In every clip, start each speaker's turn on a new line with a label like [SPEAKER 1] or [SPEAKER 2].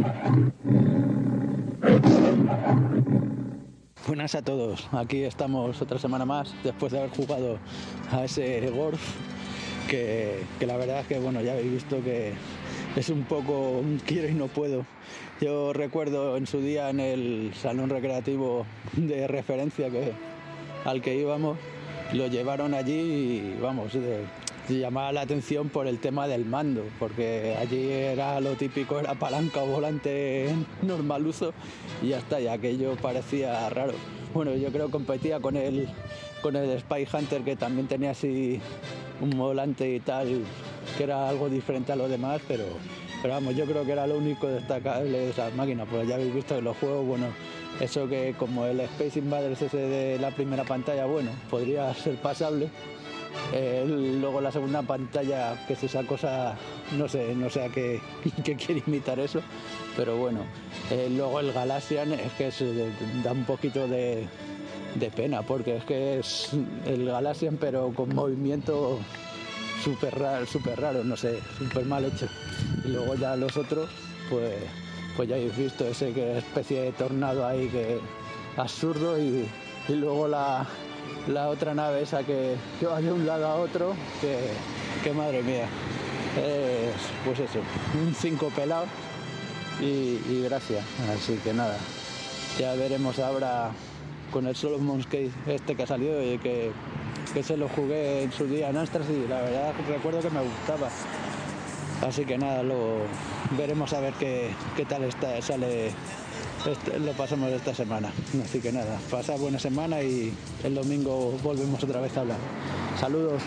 [SPEAKER 1] Buenas a todos, aquí estamos otra semana más después de haber jugado a ese Gorf que la verdad es que bueno, ya habéis visto que es un poco un quiero y no puedo. Yo recuerdo en su día en el salón recreativo de referencia al que íbamos, lo llevaron allí y vamos, llamaba la atención por el tema del mando, porque allí era lo típico, era palanca o volante normal uso y ya está, y aquello parecía raro. Bueno, yo creo que competía con el Spy Hunter, que también tenía así un volante y tal, que era algo diferente a los demás, pero vamos, yo creo que era lo único destacable de esas máquinas, pues ya habéis visto en los juegos, bueno, eso que como el Space Invaders ese de la primera pantalla, bueno, podría ser pasable. Luego la segunda pantalla, que es esa cosa, no sé a qué quiere imitar eso, pero bueno. Luego el Galaxian es que da un poquito de pena, porque es que es el Galaxian pero con movimiento súper raro, no sé, súper mal hecho. Y luego ya los otros, pues ya habéis visto ese que especie de tornado ahí que absurdo, y luego la otra nave esa que va de un lado a otro, que madre mía, pues eso, un 5 pelado y gracias. Así que nada, ya veremos ahora con el Solomon's Case este que ha salido y que se lo jugué en su día en Astras y la verdad recuerdo que me gustaba. Así que nada, lo veremos a ver qué tal sale. Lo pasamos esta semana, así que nada, pasad buena semana y el domingo volvemos otra vez a hablar. Saludos.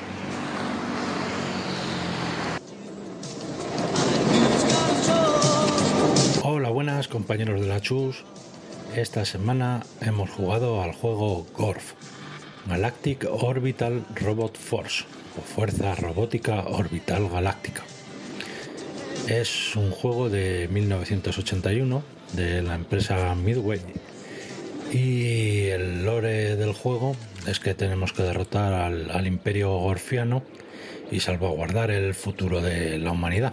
[SPEAKER 2] Hola, buenas compañeros de la Chus. Esta semana hemos jugado al juego Gorf, Galactic Orbital Robot Force, o Fuerza Robótica Orbital Galáctica. Es un juego de 1981 de la empresa Midway, y el lore del juego es que tenemos que derrotar al imperio gorfiano y salvaguardar el futuro de la humanidad.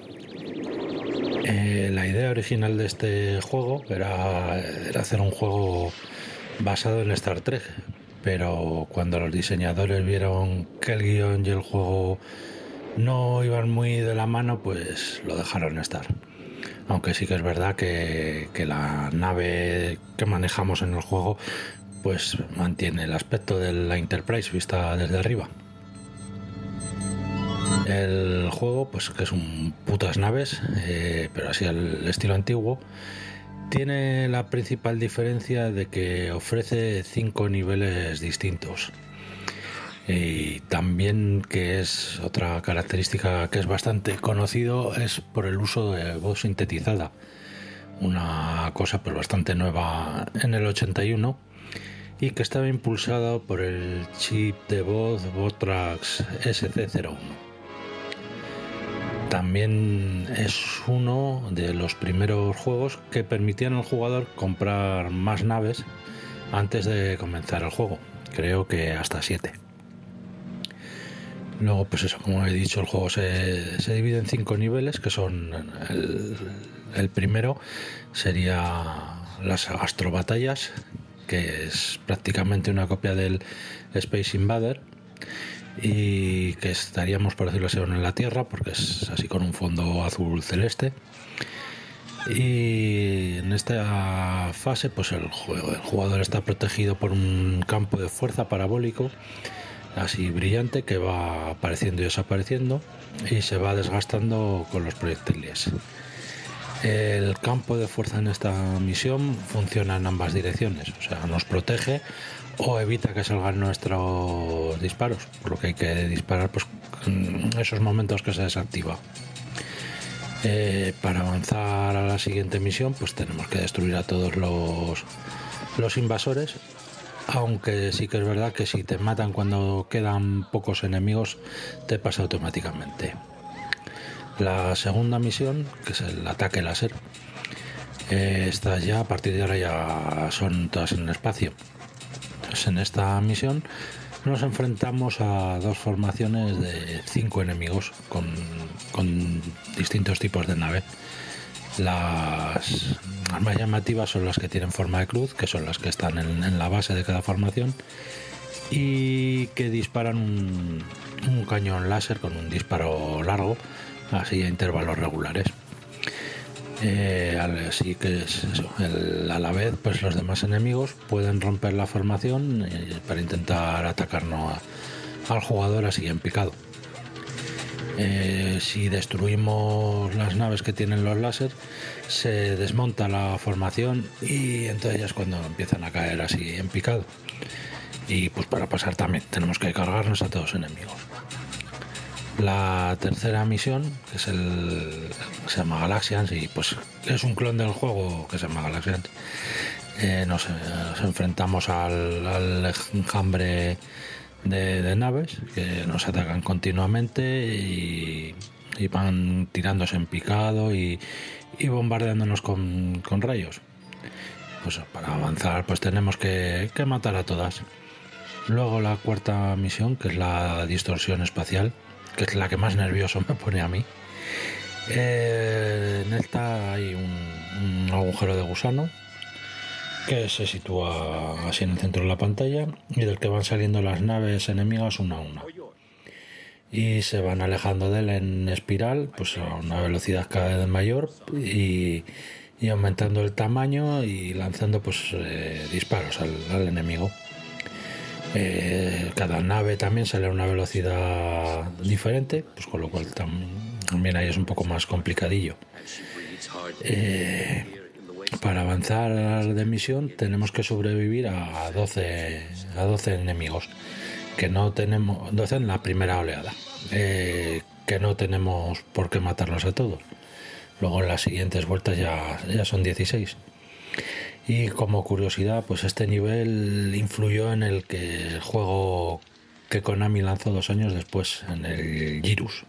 [SPEAKER 2] La idea original de este juego era hacer un juego basado en Star Trek, pero cuando los diseñadores vieron que el guión y el juego no iban muy de la mano, pues lo dejaron estar. Aunque sí que es verdad que la nave que manejamos en el juego pues mantiene el aspecto de la Enterprise vista desde arriba. El juego, pues que es un putas naves, pero así al estilo antiguo, tiene la principal diferencia de que ofrece 5 niveles distintos. Y también, que es otra característica que es bastante conocido, es por el uso de voz sintetizada, una cosa pues bastante nueva en el 81 y que estaba impulsado por el chip de voz Votrax SC01. También es uno de los primeros juegos que permitían al jugador comprar más naves antes de comenzar el juego, creo que hasta 7. Luego, pues eso, como he dicho, el juego se divide en 5 niveles, que son el primero sería las astrobatallas, que es prácticamente una copia del Space Invader y que estaríamos, por decirlo así, en la Tierra, porque es así con un fondo azul celeste. Y en esta fase, pues el jugador está protegido por un campo de fuerza parabólico así brillante, que va apareciendo y desapareciendo y se va desgastando con los proyectiles. El campo de fuerza en esta misión funciona en ambas direcciones, o sea, nos protege o evita que salgan nuestros disparos, por lo que hay que disparar pues en esos momentos que se desactiva. Para avanzar a la siguiente misión, pues tenemos que destruir a todos los invasores, aunque sí que es verdad que si te matan cuando quedan pocos enemigos, te pasa automáticamente. La segunda misión, que es el ataque láser, esta ya, a partir de ahora ya son todas en el espacio. Entonces, en esta misión nos enfrentamos a 2 formaciones de 5 enemigos con distintos tipos de nave. Las más llamativas son las que tienen forma de cruz, que son las que están en la base de cada formación y que disparan un cañón láser con un disparo largo, así a intervalos regulares. Así que es eso. A la vez, pues los demás enemigos pueden romper la formación para intentar atacarnos al jugador así en picado. Si destruimos las naves que tienen los láser, se desmonta la formación y entonces ya es cuando empiezan a caer así en picado. Y pues para pasar también tenemos que cargarnos a todos los enemigos. La tercera misión, que se llama Galaxians, y pues es un clon del juego que se llama Galaxians. Nos enfrentamos al enjambre de naves que nos atacan continuamente y van tirándose en picado y bombardeándonos con rayos. Pues para avanzar pues tenemos que matar a todas. Luego la cuarta misión, que es la distorsión espacial, que es la que más nervioso me pone a mí. En esta hay un agujero de gusano que se sitúa así en el centro de la pantalla y del que van saliendo las naves enemigas una a una. Y se van alejando de él en espiral, pues a una velocidad cada vez mayor y aumentando el tamaño y lanzando pues disparos al enemigo. Cada nave también sale a una velocidad diferente, pues con lo cual también ahí es un poco más complicadillo. Para avanzar de misión tenemos que sobrevivir a 12 enemigos, que no tenemos, 12 en la primera oleada, que no tenemos por qué matarlos a todos. Luego en las siguientes vueltas ya son 16. Y como curiosidad, pues este nivel influyó en el juego que Konami lanzó 2 años después, en el Girus.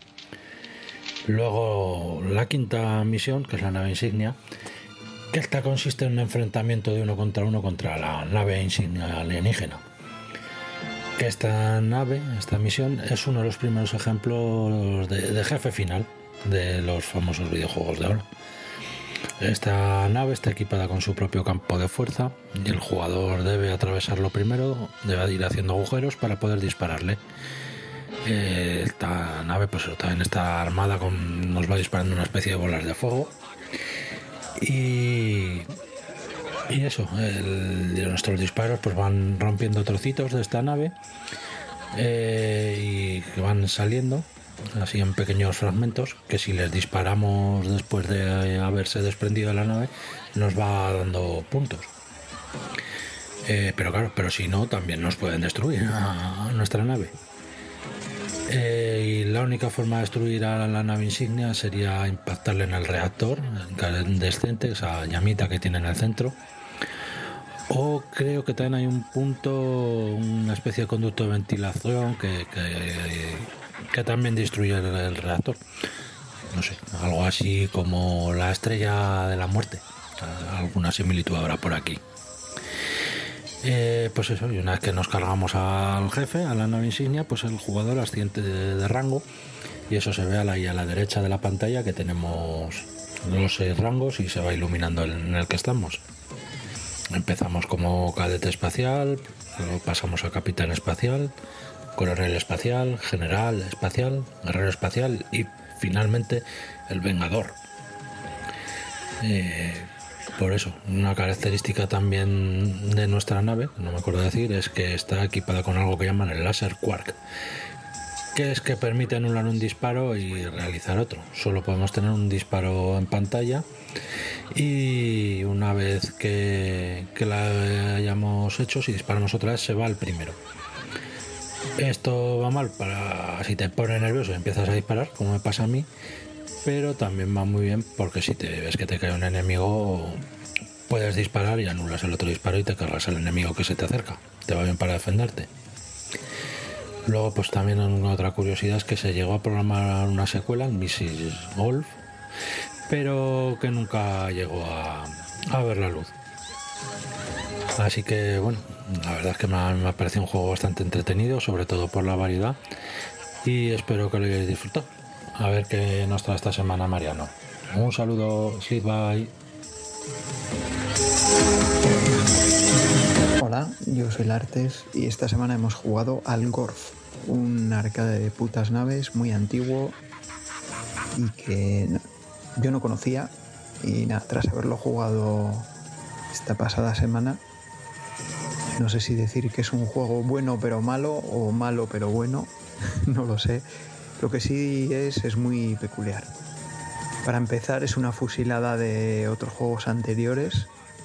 [SPEAKER 2] Luego la quinta misión, que es la nave insignia, que esta consiste en un enfrentamiento de 1 contra la nave insignia alienígena. Que esta misión es uno de los primeros ejemplos de jefe final de los famosos videojuegos de ahora. Esta nave está equipada con su propio campo de fuerza y el jugador debe atravesarlo primero, debe ir haciendo agujeros para poder dispararle. Esta nave pues también está armada nos va disparando una especie de bolas de fuego y eso, nuestros disparos pues van rompiendo trocitos de esta nave y que van saliendo así en pequeños fragmentos, que si les disparamos después de haberse desprendido de la nave nos va dando puntos, pero si no también nos pueden destruir a nuestra nave. Y la única forma de destruir a la nave insignia sería impactarle en el reactor incandescente, esa llamita que tiene en el centro. O creo que también hay un punto, una especie de conducto de ventilación que también destruye el reactor. No sé, algo así como la estrella de la muerte. Alguna similitud habrá por aquí. Pues eso, y una vez que nos cargamos al jefe, a la nave insignia, pues el jugador asciende de rango y eso se ve ahí a la derecha de la pantalla, que tenemos los 6 rangos y se va iluminando en el que estamos. Empezamos como cadete espacial, luego pasamos a capitán espacial, coronel espacial, general espacial, guerrero espacial y finalmente el vengador. Por eso, una característica también de nuestra nave, no me acuerdo decir, es que está equipada con algo que llaman el láser quark, que es que permite anular un disparo y realizar otro. Solo podemos tener un disparo en pantalla y una vez que la hayamos hecho, si disparamos otra vez se va al primero. Esto va mal para si te pone nervioso y empiezas a disparar, como me pasa a mí, pero también va muy bien porque si te ves que te cae un enemigo puedes disparar y anulas el otro disparo y te cargas al enemigo que se te acerca. Te va bien para defenderte. Luego pues también una otra curiosidad es que se llegó a programar una secuela, Mrs. Golf, pero que nunca llegó a ver la luz. Así que bueno, la verdad es que me ha parecido un juego bastante entretenido, sobre todo por la variedad, y espero que lo hayáis disfrutado. A ver qué nos trae esta semana Mariano. Un saludo, Sleep Bye.
[SPEAKER 3] Hola, yo soy Lartes y esta semana hemos jugado al Gorf, un arcade de putas naves muy antiguo y que yo no conocía, y nada, tras haberlo jugado esta pasada semana, no sé si decir que es un juego bueno pero malo o malo pero bueno, no lo sé. Lo que sí es muy peculiar. Para empezar, es una fusilada de otros juegos anteriores,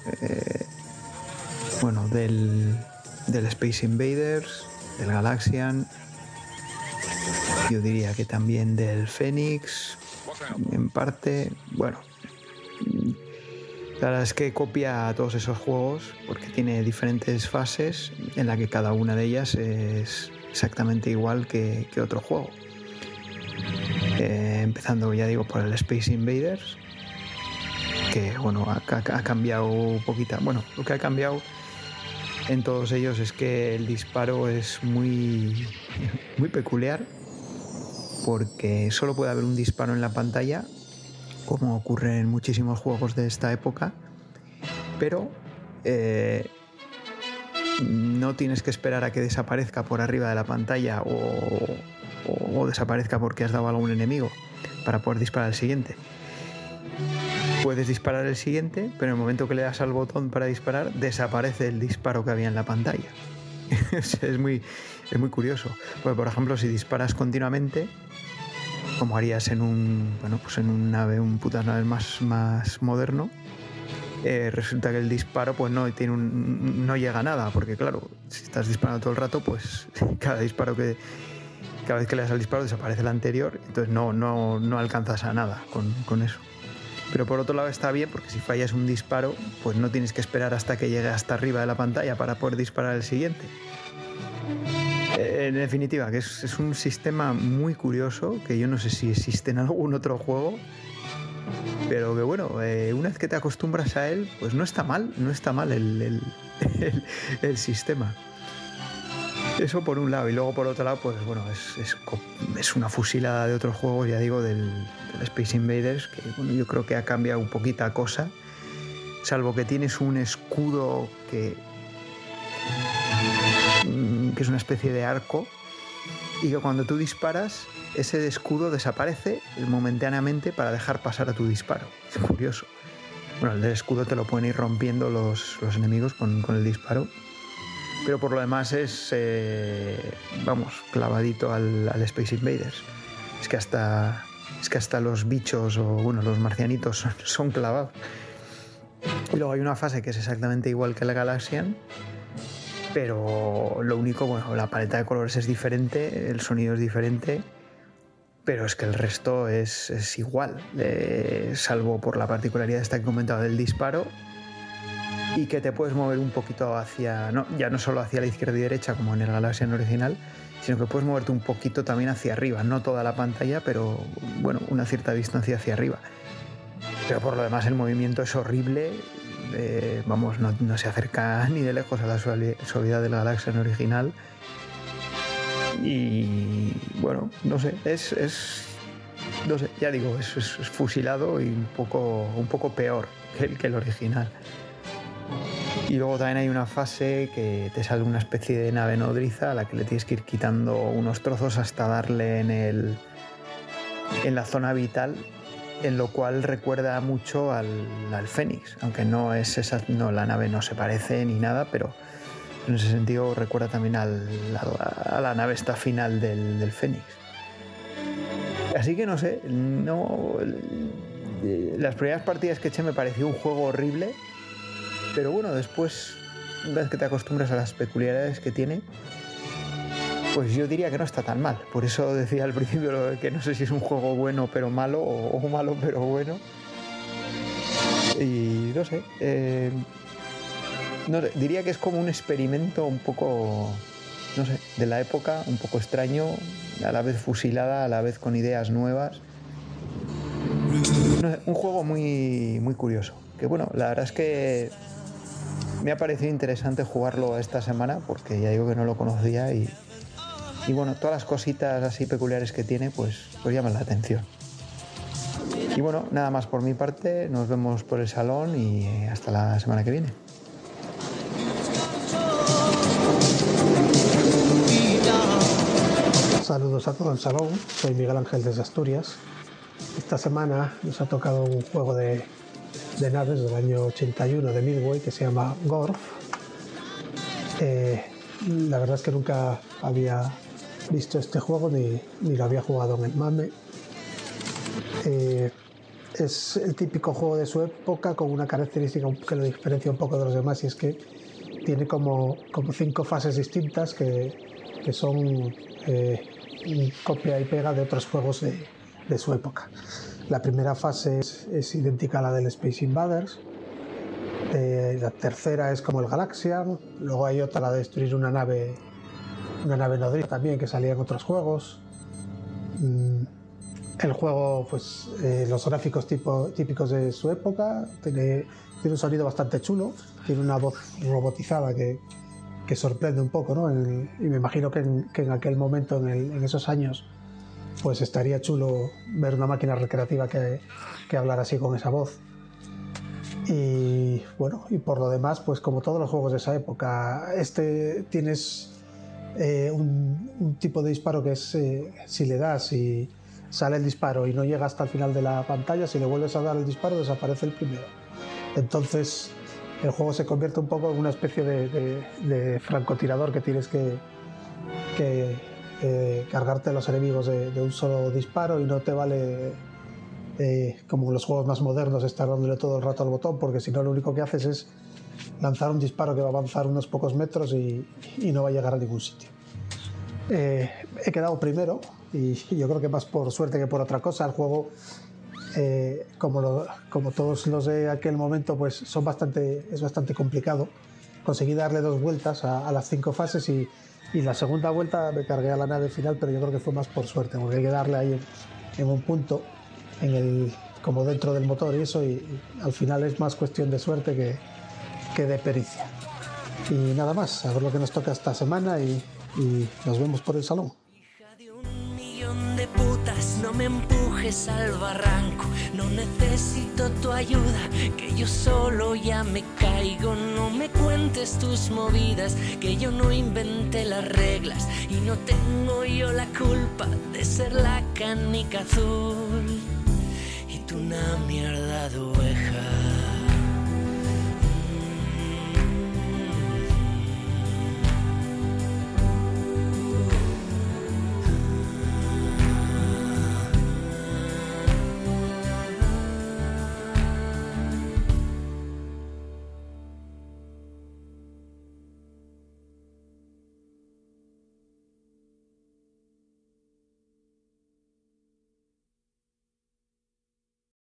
[SPEAKER 3] del Space Invaders, del Galaxian, yo diría que también del Phoenix, en parte. Bueno, la verdad es que copia a todos esos juegos porque tiene diferentes fases en la que cada una de ellas es exactamente igual que otro juego. Empezando, ya digo, por el Space Invaders, que bueno, ha cambiado poquita. Bueno, lo que ha cambiado en todos ellos es que el disparo es muy peculiar, porque solo puede haber un disparo en la pantalla, como ocurre en muchísimos juegos de esta época, pero no tienes que esperar a que desaparezca por arriba de la pantalla o desaparezca porque has dado a algún enemigo para poder disparar el siguiente. Puedes disparar el siguiente, pero en el momento que le das al botón para disparar, desaparece el disparo que había en la pantalla. es muy curioso. Porque, por ejemplo, si disparas continuamente, como harías en un nave, un putas naves más moderno, resulta que el disparo pues no llega a nada, porque claro, si estás disparando todo el rato, pues cada vez que le das al disparo desaparece el anterior, entonces no alcanzas a nada con eso. Pero por otro lado está bien, porque si fallas un disparo, pues no tienes que esperar hasta que llegue hasta arriba de la pantalla para poder disparar el siguiente. En definitiva, que es un sistema muy curioso, que yo no sé si existe en algún otro juego, pero que bueno, una vez que te acostumbras a él, pues no está mal el sistema. Eso por un lado, y luego por otro lado, pues bueno, es una fusilada de otros juegos, ya digo, del Space Invaders, que bueno, yo creo que ha cambiado un poquita cosa, salvo que tienes un escudo que es una especie de arco, y que cuando tú disparas, ese escudo desaparece momentáneamente para dejar pasar a tu disparo. Es curioso. Bueno, el del escudo te lo pueden ir rompiendo los enemigos con el disparo, pero por lo demás es clavadito al Space Invaders. Es que hasta los bichos o los marcianitos son clavados. Y luego hay una fase que es exactamente igual que la Galaxian, pero lo único, la paleta de colores es diferente, el sonido es diferente, pero es que el resto es igual, salvo por la particularidad esta que he comentado del disparo, y que te puedes mover un poquito ya no solo hacia la izquierda y derecha como en el Galaxian original, sino que puedes moverte un poquito también hacia arriba, no toda la pantalla, pero bueno, una cierta distancia hacia arriba. Pero por lo demás el movimiento es horrible, no se acerca ni de lejos a la suavidad del Galaxian original. Y bueno, no sé, no sé, ya digo, es fusilado y un poco peor que el original. Y luego también hay una fase que te sale una especie de nave nodriza a la que le tienes que ir quitando unos trozos hasta darle en la zona vital, en lo cual recuerda mucho al Phoenix, aunque la nave no se parece ni nada, pero en ese sentido recuerda también a la nave esta final del Phoenix. Así que no sé, las primeras partidas que eché me pareció un juego horrible, pero bueno, después, una vez que te acostumbras a las peculiaridades que tiene, pues yo diría que no está tan mal. Por eso decía al principio que no sé si es un juego bueno pero malo o malo pero bueno. Y no sé, diría que es como un experimento un poco, no sé, de la época, un poco extraño, a la vez fusilada, a la vez con ideas nuevas. No sé, un juego muy, muy curioso. Que bueno, la verdad es que me ha parecido interesante jugarlo esta semana, porque ya digo que no lo conocía y bueno, todas las cositas así peculiares que tiene, pues llaman la atención. Y bueno, nada más por mi parte, nos vemos por el salón y hasta la semana que viene.
[SPEAKER 4] Saludos a todo el salón, soy Miguel Ángel desde Asturias. Esta semana nos ha tocado un juego de naves del año 81 de Midway que se llama Gorf. La verdad es que nunca había visto este juego ni lo había jugado en el MAME. Es el típico juego de su época con una característica que lo diferencia un poco de los demás, y es que tiene como 5 fases distintas que son copia y pega de otros juegos de su época. La primera fase es idéntica a la del Space Invaders. La tercera es como el Galaxian. Luego hay otra, la de destruir una nave nodriza también, que salía en otros juegos. El juego, pues los gráficos típicos de su época, tiene un sonido bastante chulo, tiene una voz robotizada que sorprende un poco, ¿no? Y me imagino que en aquel momento, en esos años, pues estaría chulo ver una máquina recreativa que hablara así con esa voz. Y bueno, y por lo demás, pues como todos los juegos de esa época, tienes un tipo de disparo que es si le das y sale el disparo y no llega hasta el final de la pantalla, si le vuelves a dar el disparo desaparece el primero. Entonces el juego se convierte un poco en una especie de francotirador que tienes que cargarte a los enemigos de un solo disparo, y no te vale como los juegos más modernos estar dándole todo el rato al botón, porque si no lo único que haces es lanzar un disparo que va a avanzar unos pocos metros y no va a llegar a ningún sitio. He quedado primero, y yo creo que más por suerte que por otra cosa. El juego, como todos los de aquel momento, pues es bastante complicado. Conseguí darle 2 vueltas a las 5 fases y la segunda vuelta me cargué a la nave final, pero yo creo que fue más por suerte, porque hay que darle ahí en un punto, como dentro del motor y eso, y al final es más cuestión de suerte que de pericia. Y nada más, a ver lo que nos toca esta semana y nos vemos por el salón.
[SPEAKER 5] Hija de 1.000.000 de putas, no me empujes al barranco, no necesito tu ayuda, que yo solo ya me caigo, no me cuentes tus movidas, que yo no inventé las reglas y no tengo yo la culpa de ser la canica azul y tú una mierda de oveja.